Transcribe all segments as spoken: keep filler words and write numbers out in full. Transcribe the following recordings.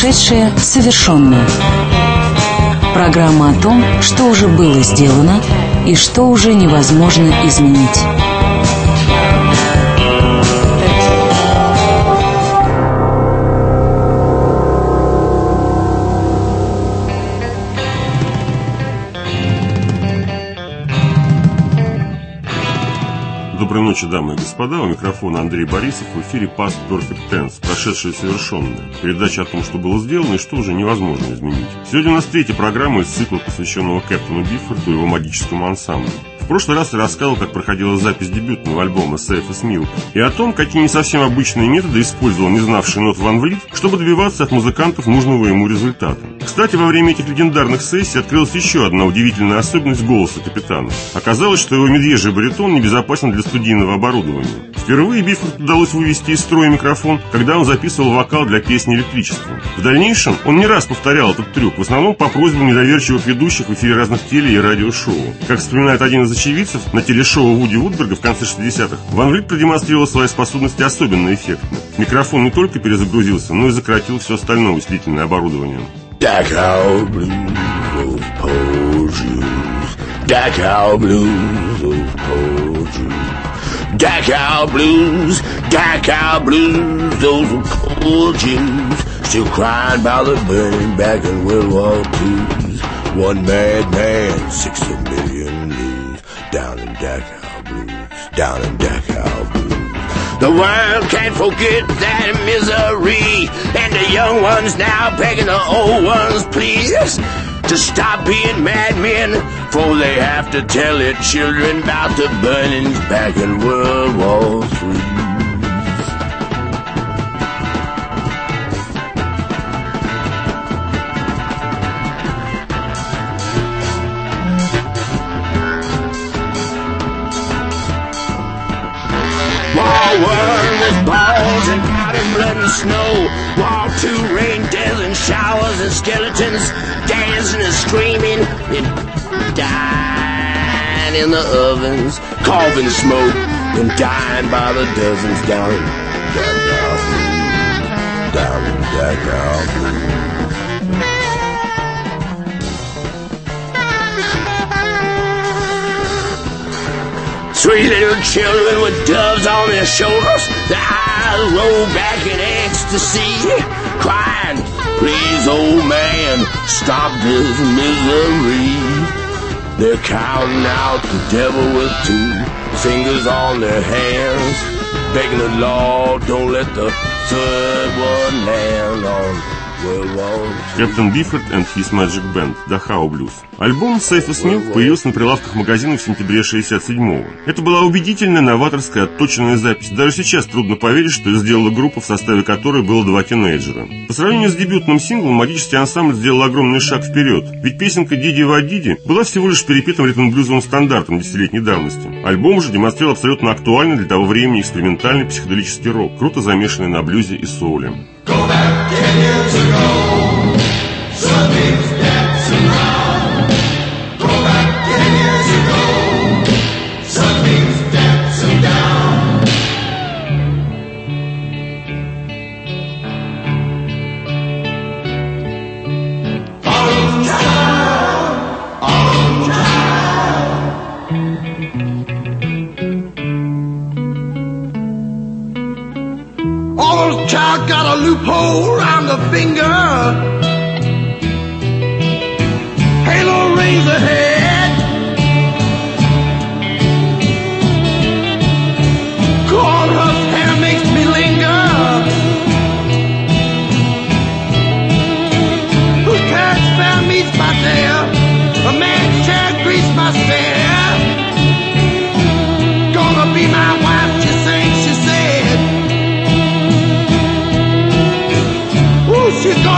Прошедшее совершенное. Программа о том, что уже было сделано и что уже невозможно изменить. Доброй ночи, дамы и господа. У микрофона Андрей Борисов. В эфире Past Perfect Tense, прошедшее совершенное. Передача о том, что было сделано и что уже невозможно изменить. Сегодня у нас третья программа из цикла, посвященного Кэптону Биффорду и его магическому ансамблю. В прошлый раз я рассказывал, как проходила запись дебютного альбома Safest Milk, и о том, какие не совсем обычные методы использовал не знавший нот Ван Влит, чтобы добиваться от музыкантов нужного ему результата. Кстати, во время этих легендарных сессий открылась еще одна удивительная особенность голоса капитана. Оказалось, что его медвежий баритон небезопасен для студийного оборудования. Впервые Биффорду удалось вывести из строя микрофон, когда он записывал вокал для песни «Электричество». В дальнейшем он не раз повторял этот трюк, в основном по просьбам недоверчивых ведущих в эфире разных теле- и радиошоу. Как вспоминает один из очевидцев, на телешоу Вуди Вудберга в конце шестидесятых Ван Влит продемонстрировал свои способности особенно эффектно. Микрофон не только перезагрузился, но и сократил все остальное усилительное оборудование. Dachau blues of Paul Jews. Dachau blues of Paul Jews. Dachau blues, Dachau blues, those are poor Jews, still crying about the burning back in World War Two. One mad man, sixty million leaves, down in Dachau blues, down in Dachau blues. The world can't forget that misery, and the young ones now begging the old ones, please, to stop being madmen, for they have to tell their children about the burnings back in World War Three. War with balls and powder, blood and snow. War two, rain, death and showers and skeletons dancing and screaming and dying in the ovens, coughing smoke and dying by the dozens down in Dachau Blues, down in Dachau Blues. Three little children with doves on their shoulders, their eyes roll back in ecstasy, crying, please, old man, stop this misery. They're counting out the devil with two fingers on their hands, begging the Lord, don't let the third one land on World War Two. Captain Bifford and His Magic Band, Dachau Blues. Альбом Safest Milk появился на прилавках магазинов в сентябре шестьдесят седьмого. Это была убедительная, новаторская, отточенная запись. Даже сейчас трудно поверить, что сделала группа, в составе которой было два тинейджера. По сравнению с дебютным синглом, магический ансамбль сделал огромный шаг вперед. Ведь песенка «Диди Ва Диди» была всего лишь перепетым ритм-блюзовым стандартом десятилетней давности. Альбом же демонстрировал абсолютно актуальный для того времени экспериментальный психоделический рок, круто замешанный на блюзе и соуле. Go back ten years ago, sunbeams dancing round. Go back ten years ago, sunbeams dancing down. Autumn child, autumn child. Autumn child got a loophole around the finger. Halo rings ahead. Cornhusk hair makes me linger. Whose carrot spare meets my dare. A man's chair greets my stare. Gonna be my wife, she sings, she said. She's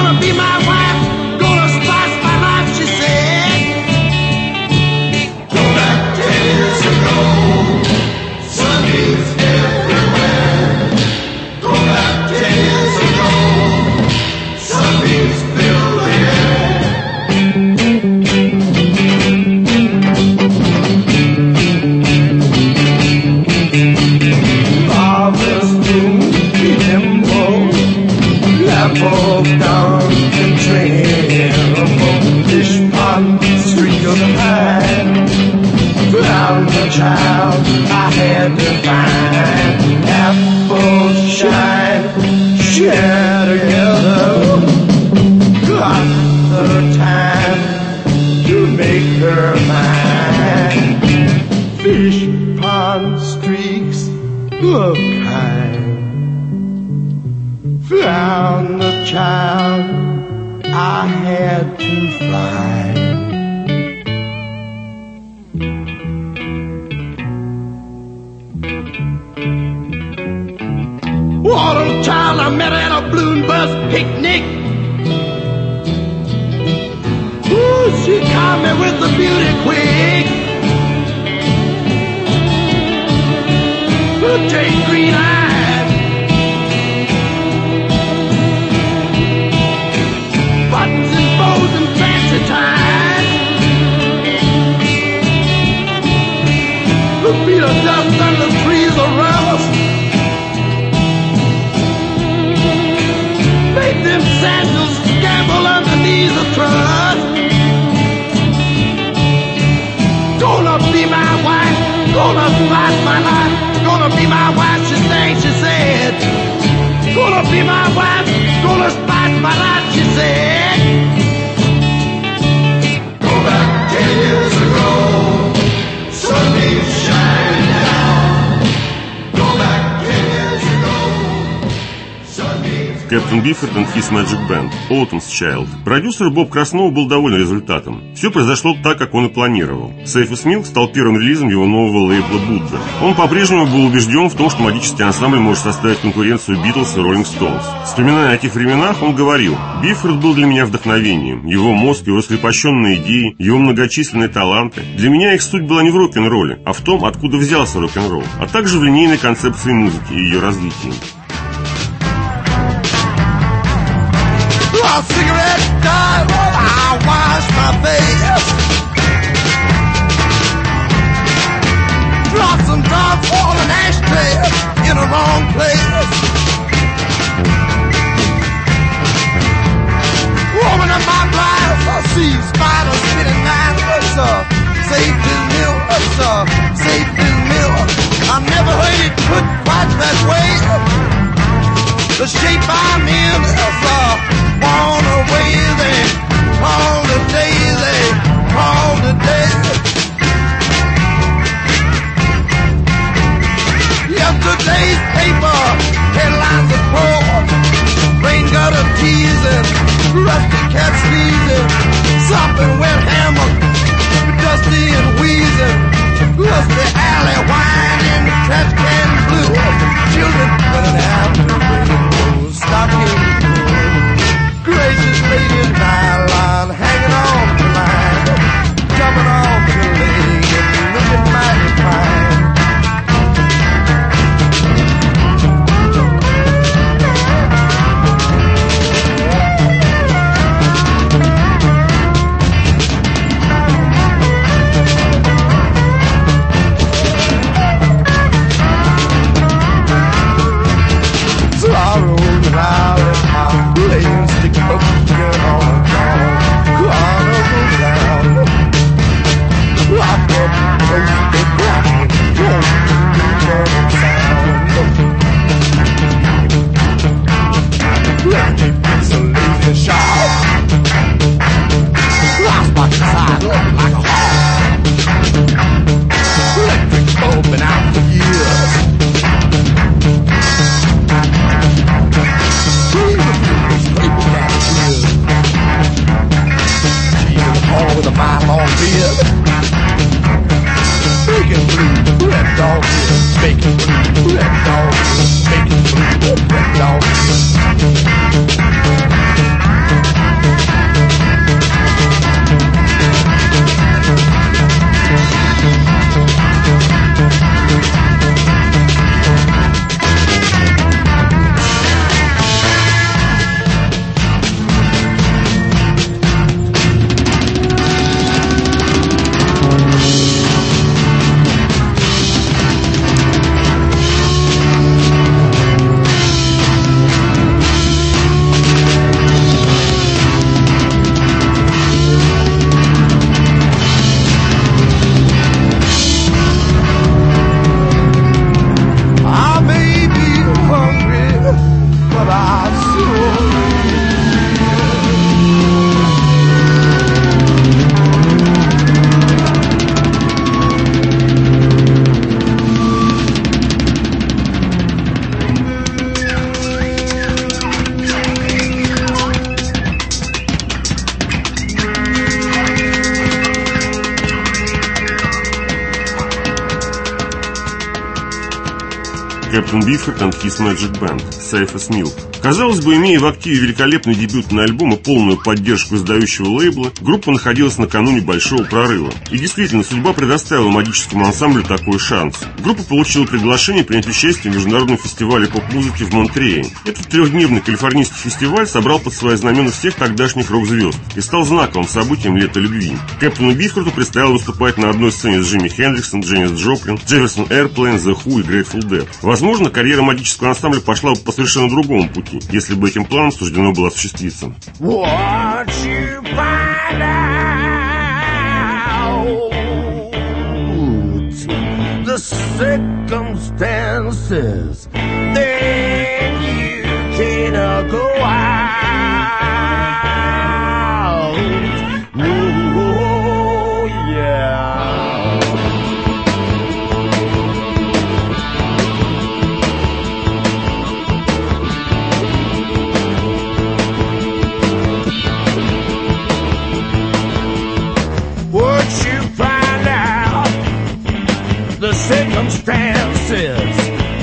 make her mine. Fish pond streaks of kind found the child I had to find. What a child I met at a balloon bus picnic. Ooh, she caught me with the beauty quick. Ooh, Jane green eyes, buttons and bows and fancy ties. Ooh, beat her dust under the trees of rust. Make them sandals gamble underneath the trust. Gonna be my wife, gonna spice my life. Gonna be my wife, she sang, she said. Gonna be my wife, gonna spice my life, she said. Go back ten years ago, sunbeams shining down. Go back ten years ago, sunbeams. Captain Beefheart and His Magic Band, Autumn's Child. Продюсер Боб Краснов был доволен результатом. Все произошло так, как он и планировал. Safest Milk стал первым релизом его нового лейбла Будда. Он по-прежнему был убежден в том, что магический ансамбль может составить конкуренцию Beatles и Rolling Stones. Вспоминая о тех временах, он говорил: «Бифорд был для меня вдохновением. Его мозг, его раскрепощенные идеи, его многочисленные таланты. Для меня их суть была не в рок-н-ролле, а в том, откуда взялся рок-н-ролл, а также в линейной концепции музыки и ее развитии». A cigarette died while I wash my face. Dropped some drops on an ashtray in the wrong place. Woman in my glass, I see spiders spinning nine. It's a safety mill, it's a safety mill. I never heard it put quite that way. The shape I'm in is a born away, they call the day, they call the day. Yesterday's paper headlines are poor, rain gutter teasing, rusty cat sneezing, sopping wet hammer, dusty and wheezing, lusty alley whining, trash can blue, children running out the rainbow stockings. Gracious lady nylon hanging on the line, jumping off the leg and looking mighty fine. Sorrow and lollipop, playing stick poker on a dog, carnival round. Rock up, toast it, rock it, don't turn sound. Electric is a lazy shot. Glass box side like a hawk. Electric bulb been out for years. All with a mile long beard, bacon blue, red dog here, bacon blue, red dog here, bacon blue, red dog Captain Beefheart and His Magic Band, Safe as Milk. Казалось бы, имея в активе великолепный дебютный альбом и полную поддержку издающего лейбла, группа находилась накануне большого прорыва. И действительно, судьба предоставила магическому ансамблю такой шанс. Группа получила приглашение принять участие в международном фестивале поп-музыки в Монтерее. Этот трехдневный калифорнийский фестиваль собрал под свои знамена всех тогдашних рок-звезд и стал знаковым событием лета любви. Кэптону Бифхарту предстояло выступать на одной сцене с Джимми Хендриксом, Дженнис Джоплин, Jefferson Airplane, The Who и Grateful Dead. Возможно, карьера магического ансамбля пошла бы по совершенно другому пути, если бы этим планом суждено было осуществиться. The circumstances, then you cannot go out. Oh, yeah. Would you find out the circumstances,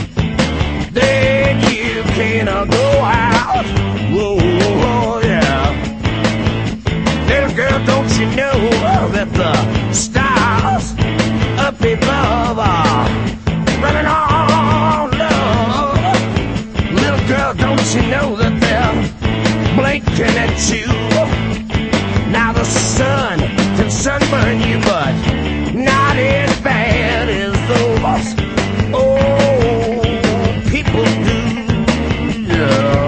then you cannot go out. Whoa, whoa, yeah. Little girl, don't you know that the stars up above are running on love? Little girl, don't you know that they're blinking at you? Now the sun can sunburn you, but not as bad as those old people do, yeah.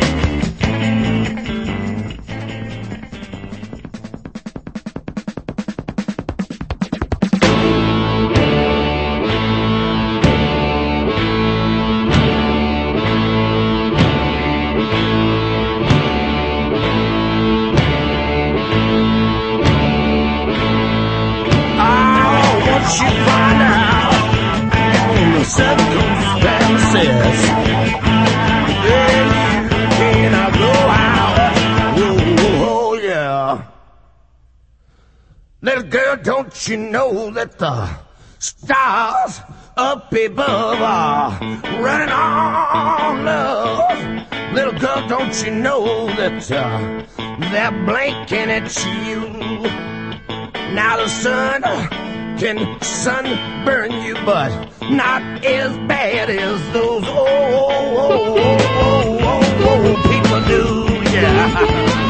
Little girl, don't you know that the stars up above are running on love? Little girl, don't you know that uh, they're blinking at you? Now the sun can sunburn you, but not as bad as those old, old, old, old, old people do, yeah.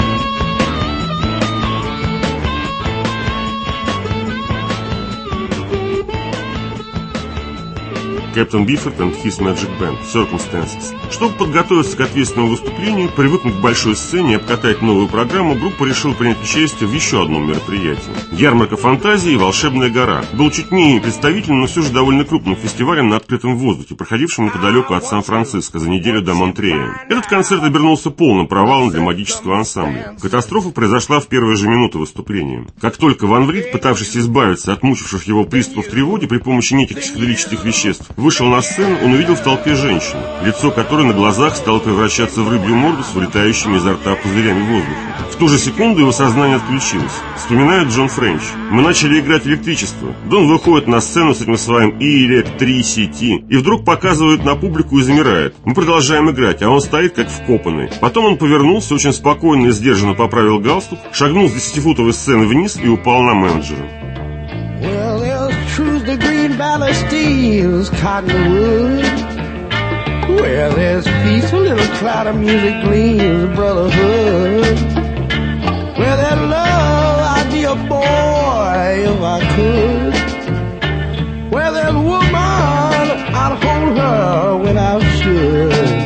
Captain Beefheart and His Magic Band, Circumstances. Чтобы подготовиться к ответственному выступлению, привыкнуть к большой сцене и обкатать новую программу, группа решила принять участие в еще одном мероприятии. Ярмарка фантазии и Волшебная гора был чуть менее представительным, но все же довольно крупным фестивалем на открытом воздухе, проходившим неподалеку от Сан-Франциско за неделю до Монтерея. Этот концерт обернулся полным провалом для магического ансамбля. Катастрофа произошла в первые же минуты выступления. Как только Ван Врит, пытавшийся избавиться от мучивших его приступов тревоги при помощи неких психоделических веществ, вышел на сцену, он увидел в толпе женщину, лицо которой на глазах стало превращаться в рыбью морду с вылетающими изо рта пузырями воздуха. В ту же секунду его сознание отключилось. Вспоминает Джон Френч. Мы начали играть электричество. Дон выходит на сцену с этим своим «Electricity» и вдруг показывает на публику и замирает. Мы продолжаем играть, а он стоит как вкопанный. Потом он повернулся, очень спокойно и сдержанно поправил галстук, шагнул с десятифутовой сцены вниз и упал на менеджера. Well, there's truth, the Green Valley steals cottonwood. Where there's peace, a little cloud of music gleams, brotherhood. Where there's love, I'd be a boy if I could. Where there's woman, I'd hold her when I should.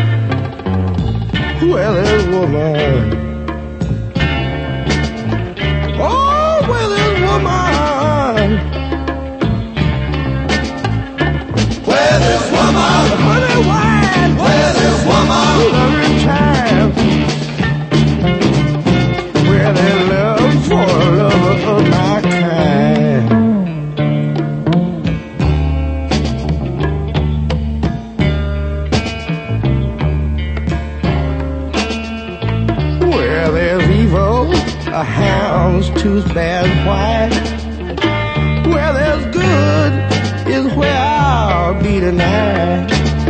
Where there's woman, oh, where there's woman. Where there's woman, honey wine. Where there's woman, loving time. Where there's love for a lover of my kind. Where there's evil, a hound's tooth bears white. Where there's good is where I'll be tonight.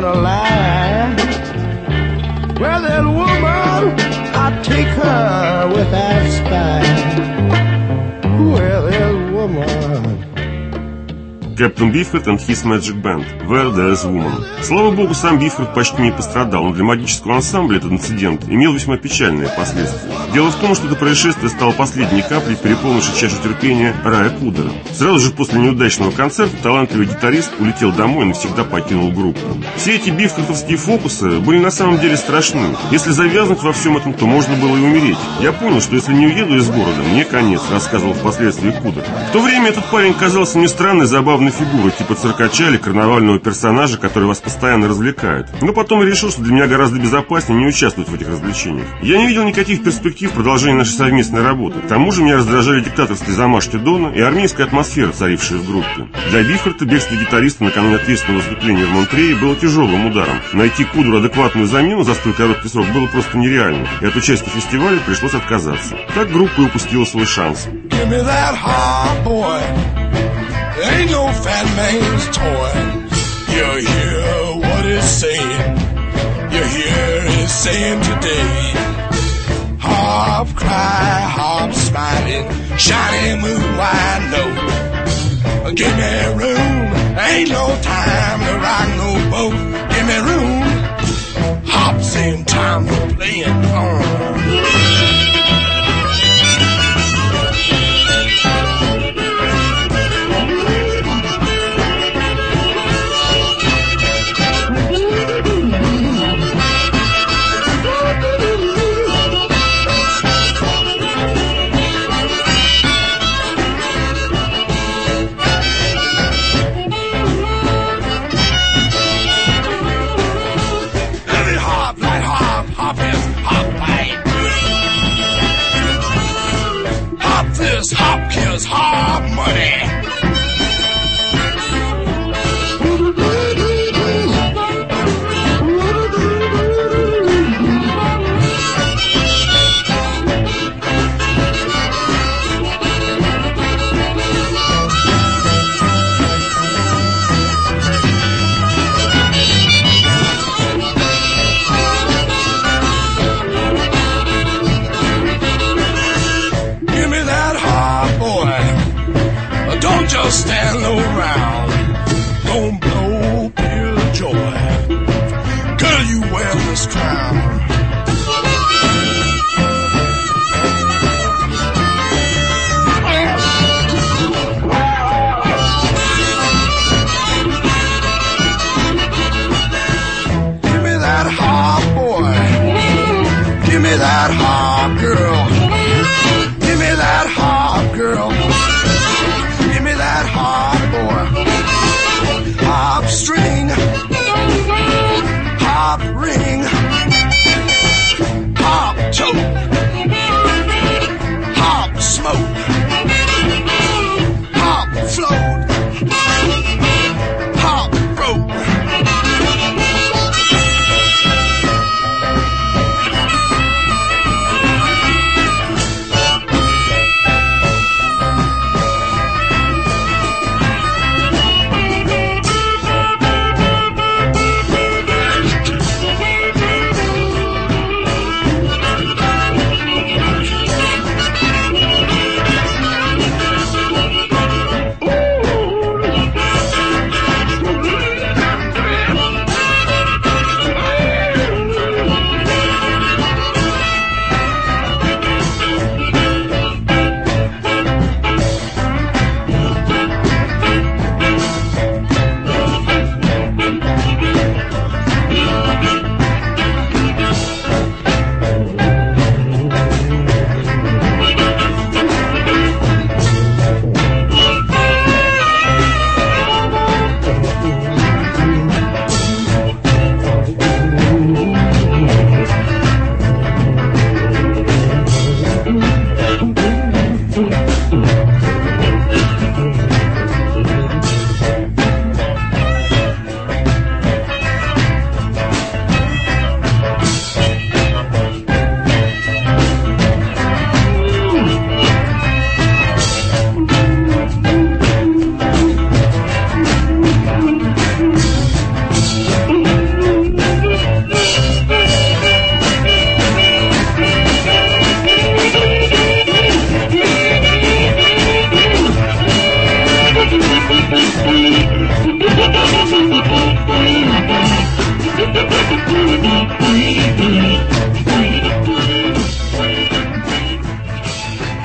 woman alive. Well, that woman, I take her without spite. Well, that woman. Captain Beefheart and His Magic Band, Where There's Woman. Слава богу, сам Бифхард почти не пострадал, но для магического ансамбля этот инцидент имел весьма печальные последствия. Дело в том, что это происшествие стало последней каплей, переполнившей чашу терпения Рая Кудера. Сразу же после неудачного концерта талантливый гитарист улетел домой и навсегда покинул группу. Все эти бифхартовские фокусы были на самом деле страшны. Если завязнуть во всем этом, то можно было и умереть. Я понял, что если не уеду из города, мне конец, рассказывал впоследствии Кудер. В то время этот парень казался мне странной, забавной фигурой, типа циркача или карнавального персонажа, который вас постоянно развлекает. Но потом я решил, что для меня гораздо безопаснее не участвовать в этих развлечениях. Я не видел никаких перспектив в продолжении нашей совместной работы. К тому же меня раздражали диктаторские замашки Дона и армейская атмосфера, царившая в группе. Для Бифхарта бегство гитариста накануне ответственного выступления в Монтрее было тяжелым ударом. Найти Кудру адекватную замену за столь короткий срок было просто нереально, и от участия в фестивале пришлось отказаться. Так группа и упустила свой шанс. Ain't no fat man's toy. You hear what it's saying. You hear it saying today. Hop, cry, hop, smiling, shiny moonlight low. Give me room, ain't no time to rock no boat. Give me room, hop, same time for playing on. Hop kills hop money.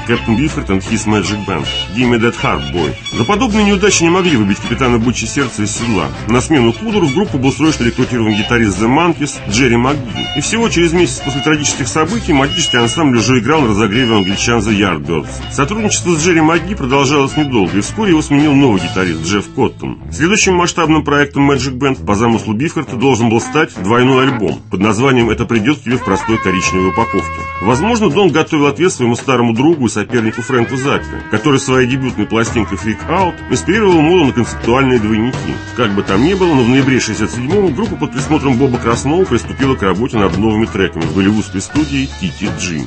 Captain Beefheart and His Magic Band, Give Me That Heart, Boy. За подобные неудачи не могли выбить капитана Бутчи сердце из седла. На смену Кудору в группу был срочно рекрутирован гитарист The Monkees Джерри МакГи. И всего через месяц после трагических событий магический ансамбль уже играл на разогреве англичан The Yardbirds. Сотрудничество с Джерри МакГи продолжалось недолго, и вскоре его сменил новый гитарист Джефф Коттон. Следующим масштабным проектом Magic Band по замыслу Бифхарта должен был стать двойной альбом под названием «Это придет к тебе в простой коричневой упаковке». Возможно, Дон готовил ответ своему старому другу и сопернику Фрэнку Заппе, который своей дебютной пластинкой Freak Out инспирировал моду на концептуальные двойники. Как бы там ни было, но в ноябре шестьдесят седьмого группа под присмотром Боба Краснова приступила к работе над новыми треками в голливудской студии ти ти джи.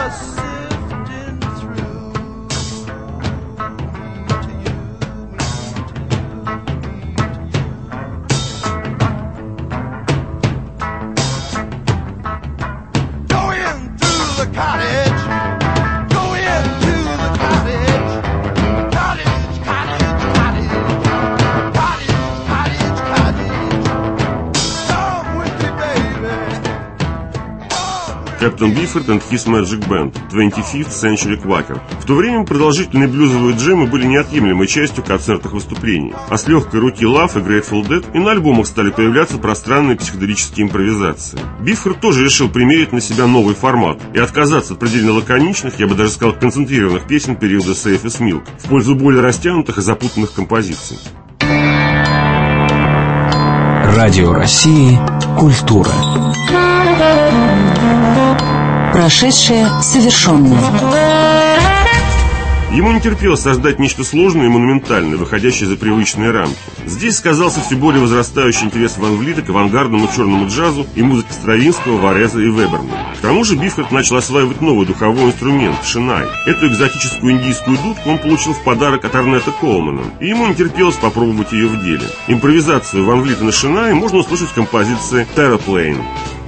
sifting through to you, go in through the cottage, go into the cottage, cottage, cottage, cottage, cottage, cottage, cottage. Come with me, baby. Captain Beefheart and His Magic Band, twenty-fifth Century Quaker. В то время продолжительные блюзовые джемы были неотъемлемой частью концертных выступлений, а с легкой руки Love и Grateful Dead и на альбомах стали появляться пространные психоделические импровизации. Beefheart тоже решил примерить на себя новый формат и отказаться от предельно лаконичных, я бы даже сказал, концентрированных песен периода Safe as Milk в пользу более растянутых и запутанных композиций. Радио России «Культура». Прошедшее совершенное. Ему не терпелось создать нечто сложное и монументальное, выходящее за привычные рамки. Здесь сказался все более возрастающий интерес Ван Влита к авангардному черному джазу и музыке Стравинского, Вареза и Веберна. К тому же Бифхарт начал осваивать новый духовой инструмент – шинай. Эту экзотическую индийскую дудку он получил в подарок от Орнета Колмана, и ему не терпелось попробовать ее в деле. Импровизацию Ван Влита на шинае можно услышать в композиции «Terraplane».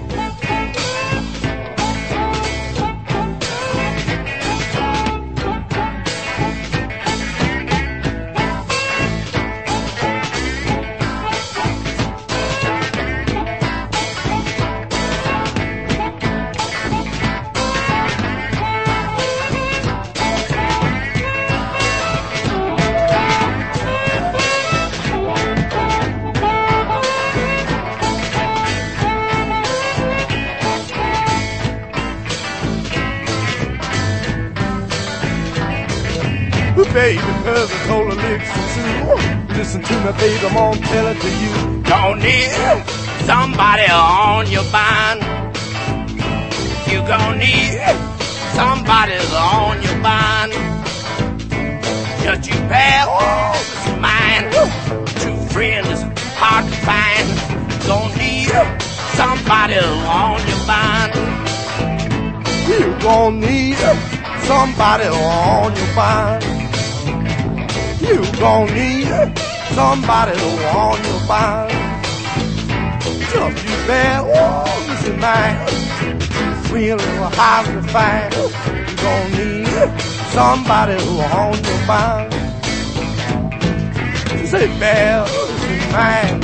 Baby, cause I told her listen to Listen to me, baby, I'm gonna tell it to you. Don't need somebody on your mind. You gon' need somebody on your mind. Just you bear in mind. True friend is hard to find. Gon' need somebody on your mind. You gon' need somebody on your mind. You gon' need somebody on your mind. Just you bear this in mind. Feeling hard to find. You gon' need somebody on your mind. She say bear this in mind.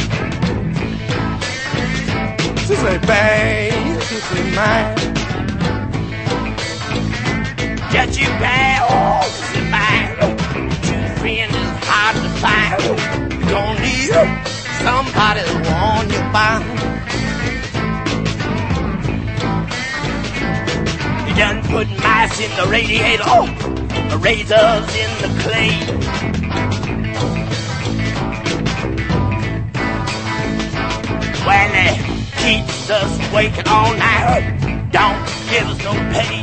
She say bear this in mind. Just you bear this in mind. Friend is hard to find. You gon' need somebody on your mind. You done put mice in the radiator, oh, the razors in the clay. Well, it keeps us waking all night. Don't give us no pay.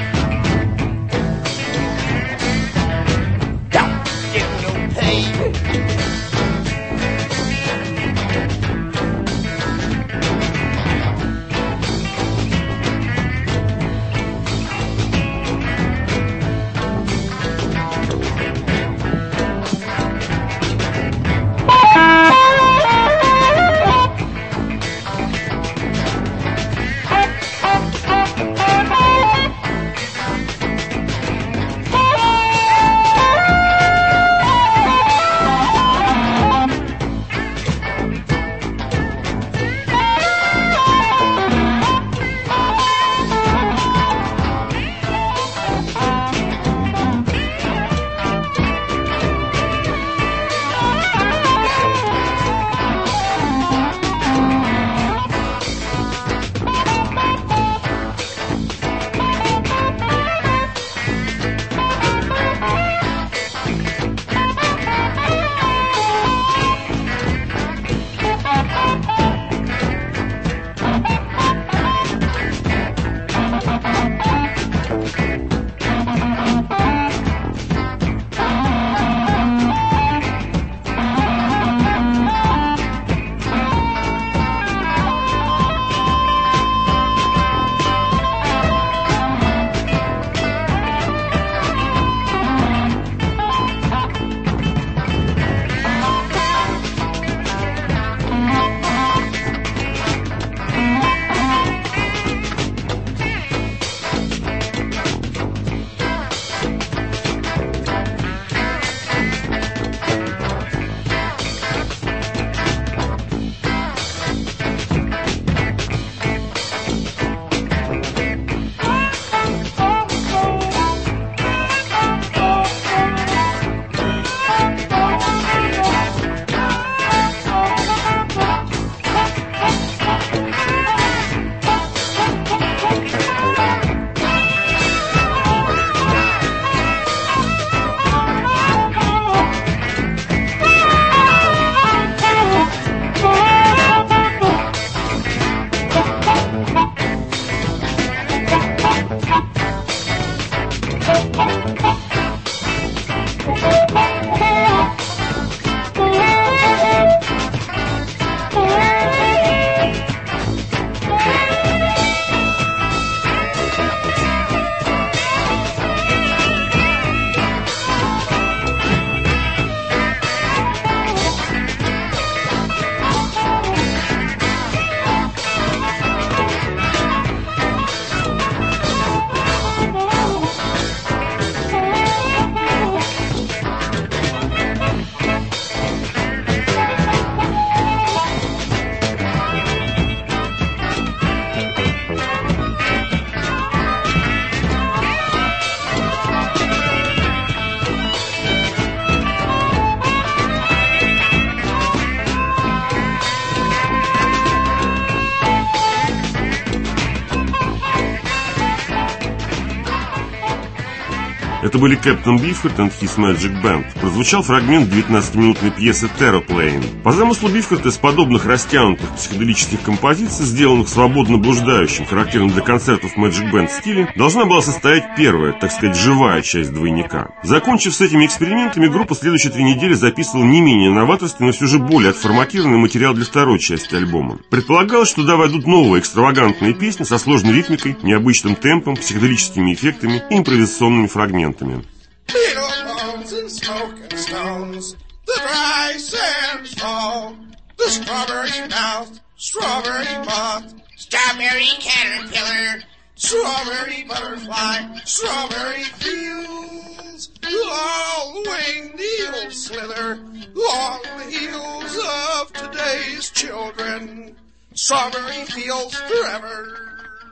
Это были Captain Beefheart and His Magic Band. Прозвучал фрагмент девятнадцатиминутной пьесы Terraplane. По замыслу Бифхарта из подобных растянутых психоделических композиций, сделанных свободно блуждающим, характерным для концертов Magic Band стиле, должна была состоять первая, так сказать, живая часть двойника. Закончив с этими экспериментами, группа следующие три недели записывала не менее новаторский, но все же более отформатированный материал для второй части альбома. Предполагалось, что туда войдут новые экстравагантные песни со сложной ритмикой, необычным темпом, психоделическими эффектами и импровизационными фрагментами. Beetle bones and smoking stones, the dry sands fall, the strawberry mouth, strawberry moth, strawberry caterpillar, strawberry butterfly, strawberry fields, long winged eels slither along the heels of today's children, strawberry fields forever.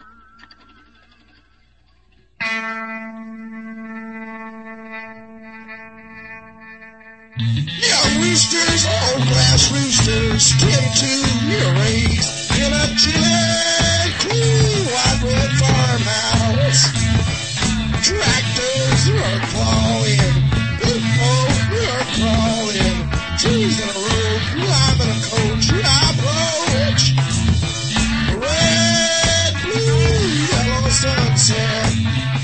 Young roosters, old glass roosters, skin to your race in a chilly, cool, wide farmhouse. Tractors are clawing, people are crawling, trees in a row, climbing a coach, approach. Red, blue, yellow sunset.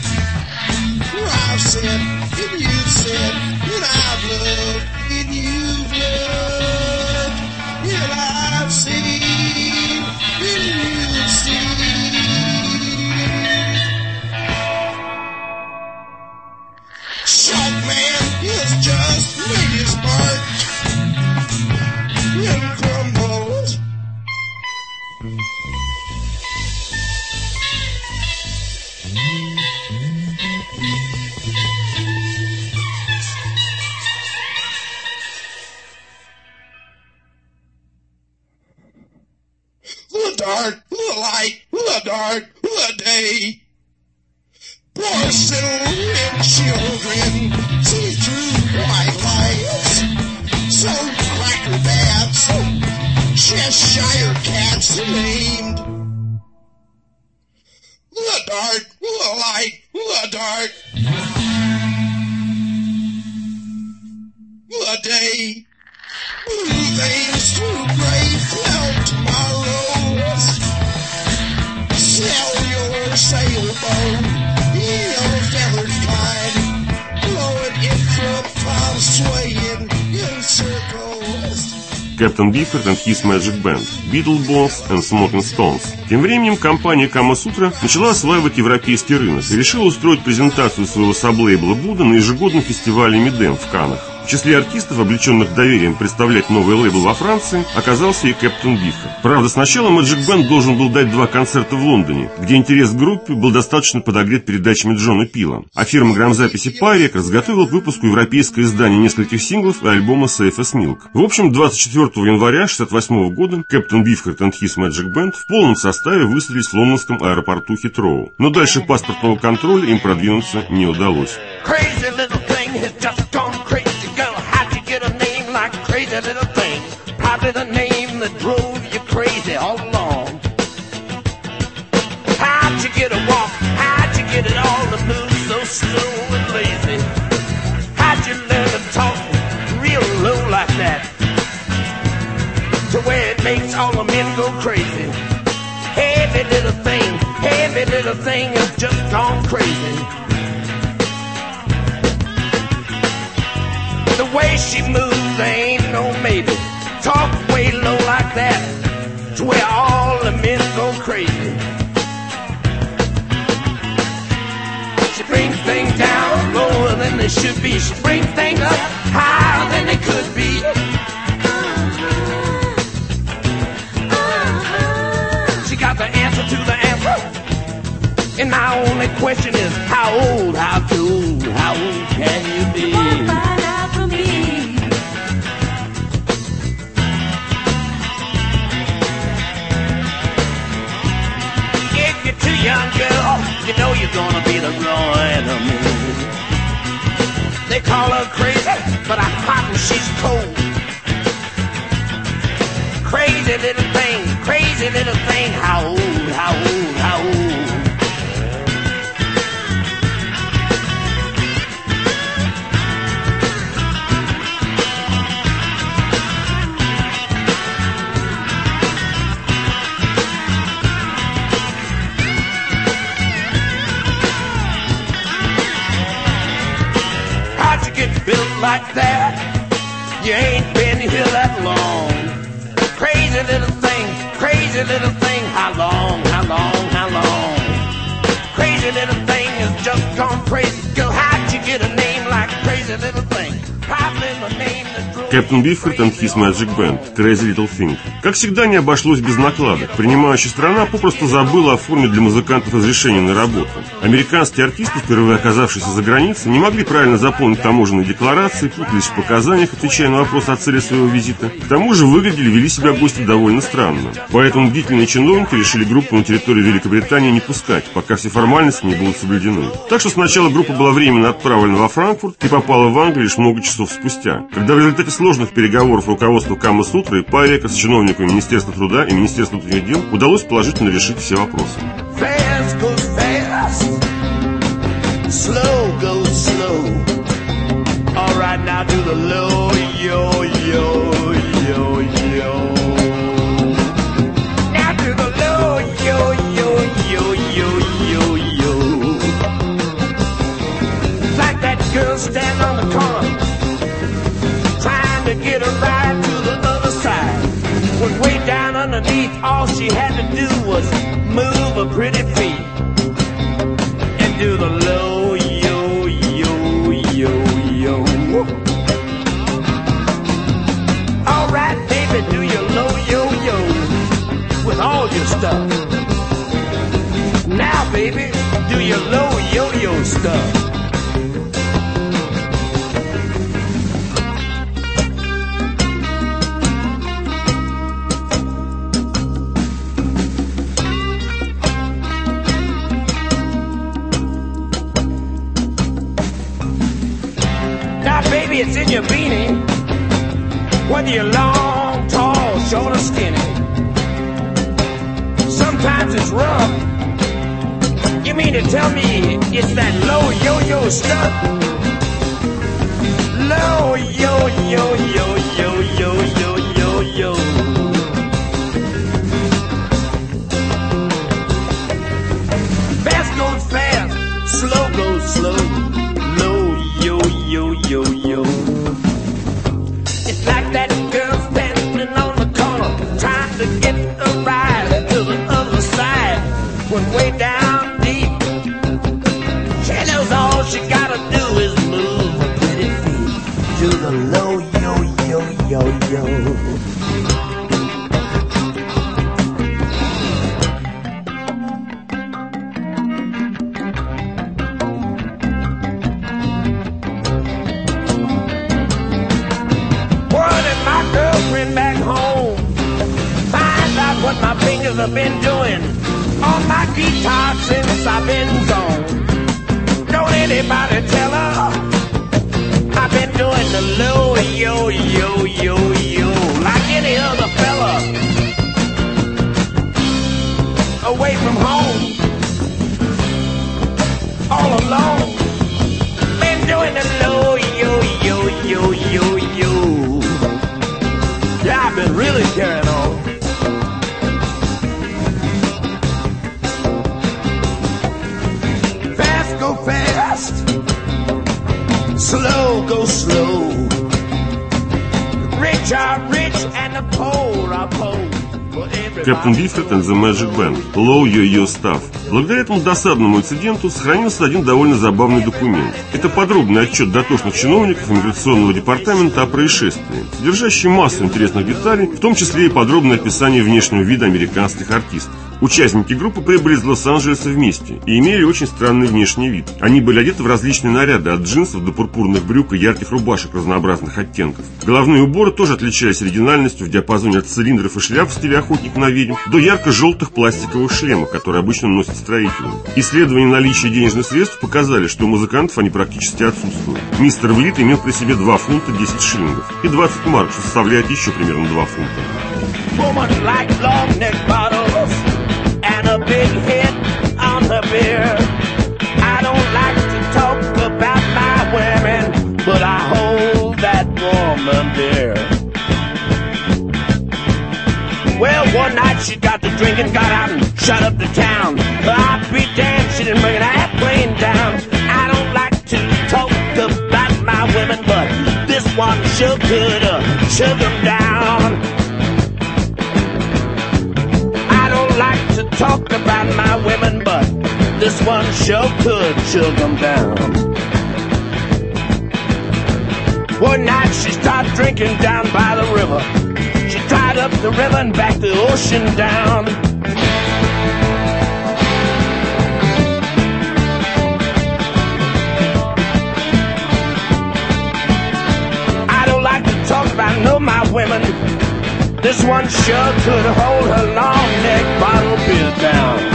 I've said, and you've said, and I've loved, and you've loved, and I've seen, and you've seen. Short man is just made his mark and crumbles. The dark, the light, the dark, the day. Poor silver children see through white lights. So cracker bats, so Cheshire cats named. The dark, the light, the dark, the day. Blue veins through gray fell tomorrows. Sell your sailboat, your feathered flying, blowing in from palm, swaying in circles. Captain Beefheart and His Magic Band, Beetle Bones and Smoking Stones. Тем временем компания Kama Sutra начала осваивать европейский рынок и решила устроить презентацию своего саблейбла Будда на ежегодном фестивале Мидем в Каннах. В числе артистов, облеченных доверием представлять новый лейбл во Франции, оказался и Captain Beefheart. Правда, сначала Magic Band должен был дать два концерта в Лондоне, где интерес к группе был достаточно подогрет передачами Джона Пила. А фирма грамзаписи Pyrex разготовила к выпуску европейское издание нескольких синглов и альбома Safe as Milk. В общем, двадцать четвёртого января шестьдесят восьмого года Captain Beefheart and His Magic Band в полном составе высадились в лондонском аэропорту Хитроу. Но дальше паспортного контроля им продвинуться не удалось. Crazy little thing, probably the name that drove you crazy all along. How'd you get a walk? How'd you get it all to move so slow and lazy? How'd you learn to talk real low like that, to where it makes all the men go crazy? Heavy little thing, heavy little thing has just gone crazy. she moves, there ain't no maybe. Talk way low like that, to where all the men go crazy. She brings things down lower than they should be. She brings things up higher than they could be. She got the answer to the answer. And my only question is, how old, how old, how old can you be? Find out for me. If you're too young, girl, you know you're gonna be the ruin of me. They call her crazy, but I'm hot and she's cold. Crazy little thing, crazy little thing. How old, how old, how old? Built like that, you ain't been here that long. Crazy little thing, crazy little thing. How long, how long, how long? Crazy little thing has just gone crazy. Girl, how'd you get a name like crazy little thing? Probably the name that drove... Captain Beefheart and His Magic Band, Crazy Little Thing. Как всегда, не обошлось без накладок. Принимающая страна попросту забыла оформить для музыкантов разрешение на работу. Американские артисты, впервые оказавшиеся за границей, не могли правильно заполнить таможенные декларации, путались в показаниях, отвечая на вопрос о цели своего визита. К тому же выглядели, вели себя гости довольно странно. Поэтому бдительные чиновники решили группу на территорию Великобритании не пускать, пока все формальности не будут соблюдены. Так что сначала группа была временно отправлена во Франкфурт и попала в Англию лишь много часов спустя, когда в результате сложных переговоров руководства Кама-Сутры, Павека с чиновниками Министерства труда и Министерства внутренних дел удалось положительно решить все вопросы. Fast goes fast, slow goes slow. All right, now do the low, yo, yo, yo, yo. Now do the low, yo, yo, yo, yo, yo, yo. Like that girl standing on the corner, trying to get a ride to the other side. When way down underneath, all she had to do was move her pretty feet and do the low, yo, yo, yo, yo. All right, baby, do your low, yo, yo with all your stuff. Now, baby, do your low, yo, yo stuff. It's in your beanie, whether you're long, tall, short or skinny. Sometimes it's rough. You mean to tell me it's that low yo-yo stuff? Low yo-yo-yo-yo-yo-yo-yo. Fast goes fast, slow goes slow. Yo, yo, yo, yo. It's like that girl standing on the corner, trying to get a ride to the other side. When way down deep, she knows all she gotta do is move her pretty feet to the low, yo, yo, yo, yo. What my fingers have been doing on my guitar since I've been gone. Don't anybody tell her I've been doing the low, yo, yo, yo, yo, like any other fella away from home, all alone. Been doing the low, yo, yo, yo, yo, yo. Yeah, I've been really carrying on. Fast, slow go slow. rich are rich and the poor are poor. Captain Beefheart and the Magic Band. Low Yo-Yo Stuff. Благодаря этому досадному инциденту сохранился один довольно забавный документ. Это подробный отчет дотошных чиновников иммиграционного департамента о происшествии, содержащий массу интересных деталей, в том числе и подробное описание внешнего вида американских артистов. Участники группы прибыли из Лос-Анджелеса вместе и имели очень странный внешний вид. Они были одеты в различные наряды, от джинсов до пурпурных брюк и ярких рубашек разнообразных оттенков. Головные уборы тоже отличались оригинальностью в диапазоне от цилиндров и шляп в стиле охотник на ведьм до ярко-желтых пластиковых шлемов, которые обычно носят строители. Исследования наличия денежных средств показали, что у музыкантов они практически отсутствуют. Мистер Влит имел при себе два фунта десять шиллингов и двадцать марок, что составляет еще примерно два фунта. And a big hit on her beer. I don't like to talk about my women, but I hold that woman dear. Well, one night she got to drinking, got out and shut up the town. I'll be damned, she didn't bring an airplane down. I don't like to talk about my women, but this one sure could uh, shut them down. Talk about my women, but this one sure could chill them down. One night she started drinking down by the river. She tied up the river and backed the ocean down. I don't like to talk about no my women. This one sure could hold her long neck bottle beer down.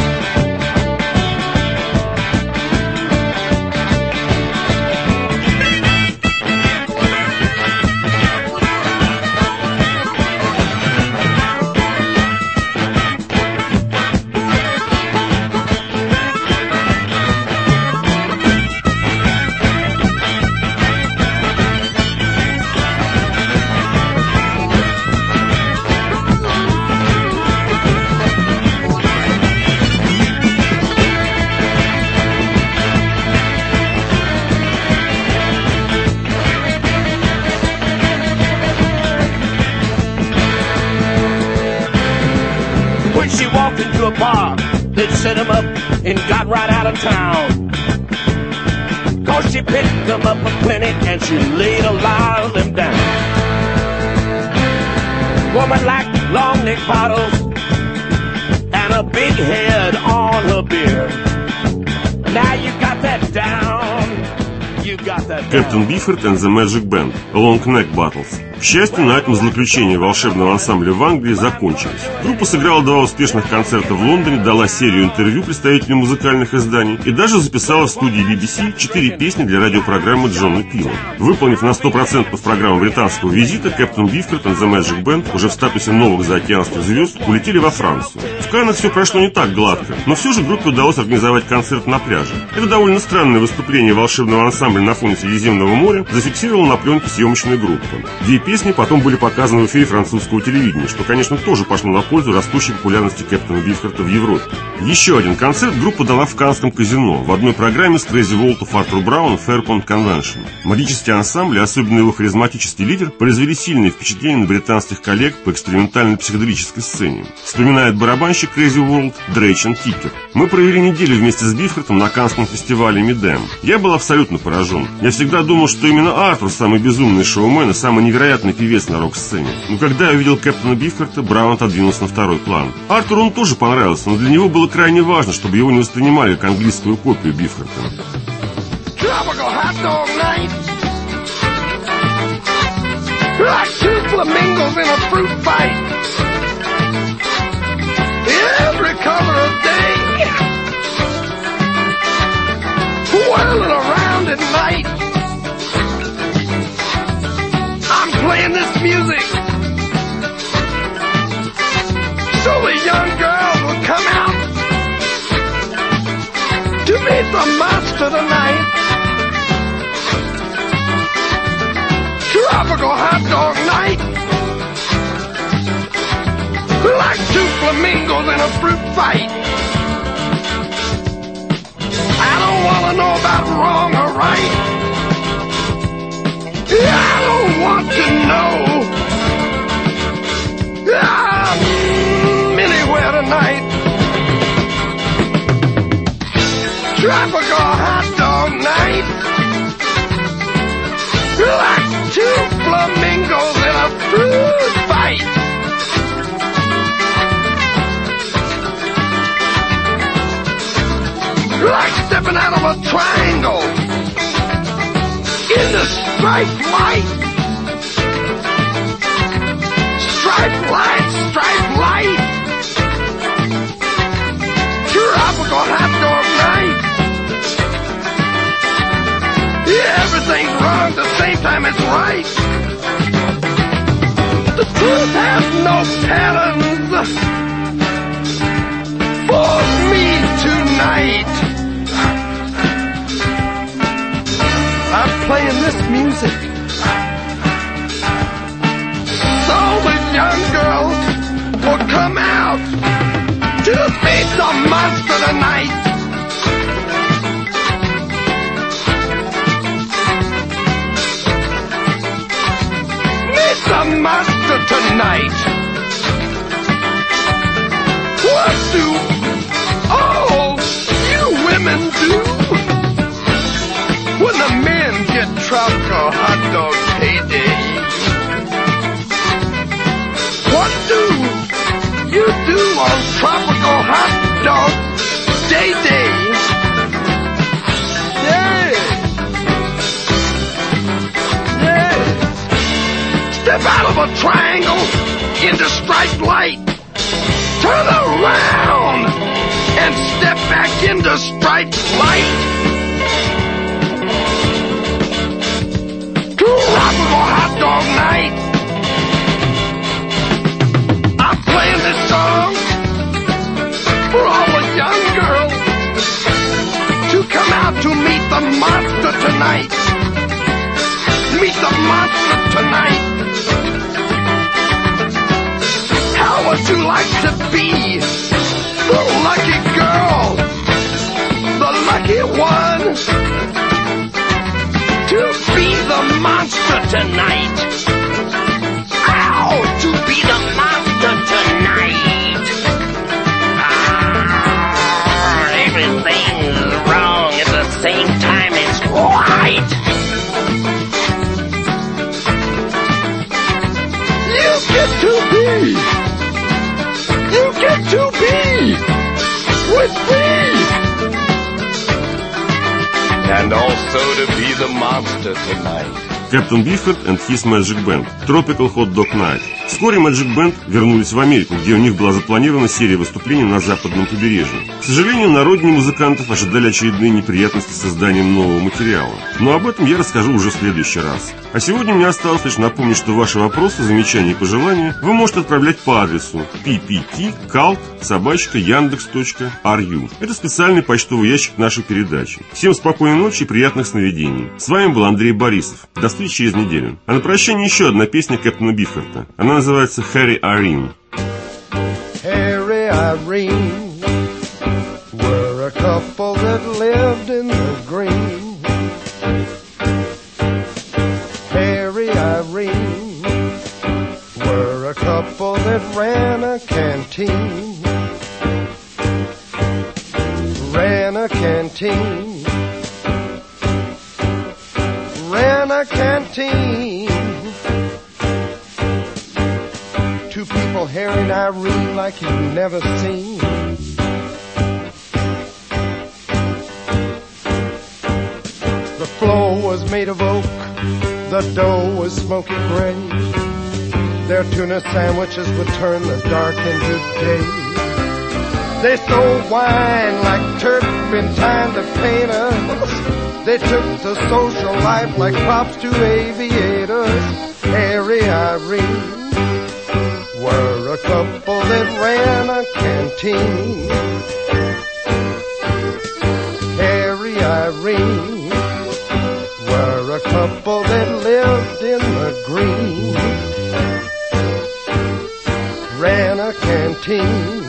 A bar, they'd set him up and got right out of town. Cause she picked them up a plenty and she laid a lot of them down. Woman like long neck bottles and a big head on her beer. Now you got that down. You got that down. Captain Beefheart and the Magic Band. Long Neck Battles. К счастью, на этом злоключения волшебного ансамбля в Англии закончились. Группа сыграла два успешных концерта в Лондоне, дала серию интервью представителям музыкальных изданий и даже записала в студии би би си четыре песни для радиопрограммы Джона Пила. Выполнив на сто процентов программу британского визита, Captain Beefheart and the Magic Band уже в статусе новых заокеанских звезд улетели во Францию. В Каннах все прошло не так гладко, но все же группе удалось организовать концерт на пляже. Это довольно странное выступление волшебного ансамбля на фоне Средиземного моря зафиксировала на пленке съемочная группа. Две песни потом были показаны в эфире французского телевидения, что, конечно, тоже пошло на пользу растущей популярности Кэптона Бифхарта в Европе. Еще один концерт группа дала в Каннском казино в одной программе с Crazy World of Arthur Brown Fairpont Convention. Магический ансамбль, особенно его харизматический лидер, произвели сильное впечатление на британских коллег по экспериментальной психоделической сцене. Вспоминает барабанщик Crazy World Дрейчен Тикер. Мы провели неделю вместе с Бифхартом на Каннском фестивале Мидем. Я был абсолютно поражен. Я всегда думал, что именно Артур самый безумный шоумен и самый невероятный певец на рок-сцене. Но когда я увидел Кэптона Бифхарта, Браун отодвинулся на второй план. Артуру он тоже понравился, но для него было крайне важно, чтобы его не воспринимали как английскую копию Бифхарта. Playing this music so the young girls will come out to meet the master tonight. Tropical hot dog night, like two flamingos in a fruit fight. I don't want to know about wrong or right. I don't want to know striped light. Striped light, striped light. Tropical hot dog night. Yeah, everything's wrong at the same time it's right. The truth has no patterns for me tonight. I'm playing this music so the young girls will come out to meet the monster tonight. Meet the monster tonight. What do all you women do when the men get tropical hot dog payday? What do you do on tropical hot dog day day? Yeah. Yeah. Step out of a triangle into striped light. Turn around and step back into striped light. Tropical hot dog night. I'm playing this song for all the young girls to come out to meet the monster tonight. Meet the monster tonight. How would you like to be the lucky girl, the lucky one, to be the monster tonight? Ow! To be the monster tonight. Ah, everything's wrong at the same time it's right. You get to be, you get to be with me. And also to be the monster tonight. Captain Beefheart and his Magic Band. Tropical Hot Dog Night. Вскоре Magic Band вернулись в Америку, где у них была запланирована серия выступлений на западном побережье. К сожалению, на родине музыкантов ожидали очередные неприятности с созданием нового материала. Но об этом я расскажу уже в следующий раз. А сегодня мне осталось лишь напомнить, что ваши вопросы, замечания и пожелания вы можете отправлять по адресу пи пи ти калт собака яндекс точка ру. Это специальный почтовый ящик нашей передачи. Всем спокойной ночи и приятных сновидений. С вами был Андрей Борисов. До встречи через неделю. А на прощание еще одна песня Кэптона Бифхарта. Она называется «Harry Irene». Harry Irene were a couple that lived in the green. Harry Irene were a couple that ran a canteen. Ran a canteen. Ran a canteen. Two people, Harry and Irene, like you've never seen. The floor was made of oak, the dough was smoky gray. Their tuna sandwiches would turn the dark into day. They sold wine like turpentine to painters. They took to social life like props to aviators. Harry Irene were a couple that ran a canteen. Harry Irene were a couple that lived in the green. Ran a canteen.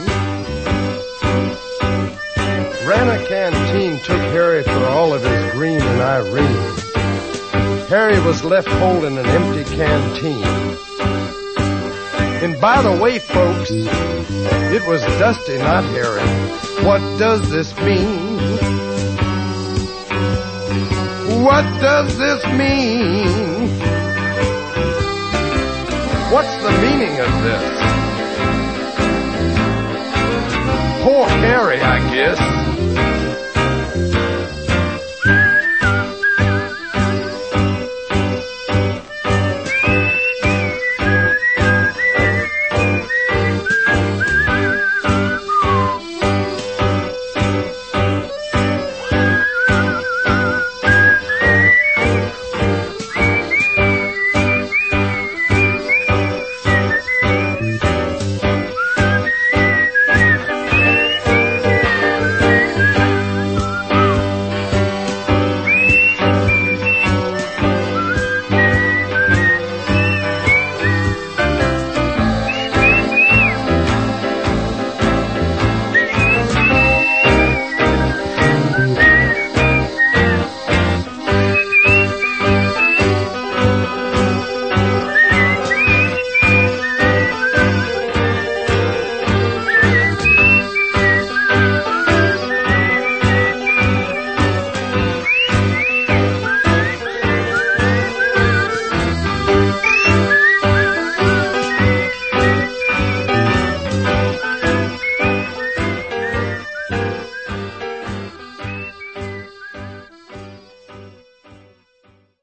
Ran a canteen, took Harry for all of his green and Irene. Harry was left holding an empty canteen. And by the way, folks, it was Dusty, not Harry. What does this mean? What does this mean? What's the meaning of this? Poor Harry, I guess.